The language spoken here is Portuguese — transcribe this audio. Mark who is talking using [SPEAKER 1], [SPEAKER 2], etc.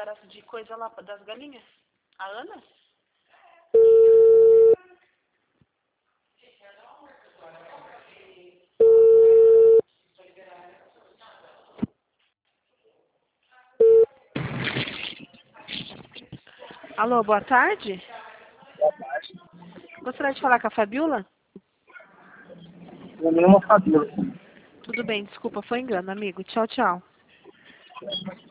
[SPEAKER 1] lugar de coisa lá das galinhas? A Ana? Alô, boa tarde. Gostaria de falar com a Fabiola?
[SPEAKER 2] Meu nome é Fabiola.
[SPEAKER 1] Tudo bem, desculpa, foi engano, amigo. Tchau, tchau.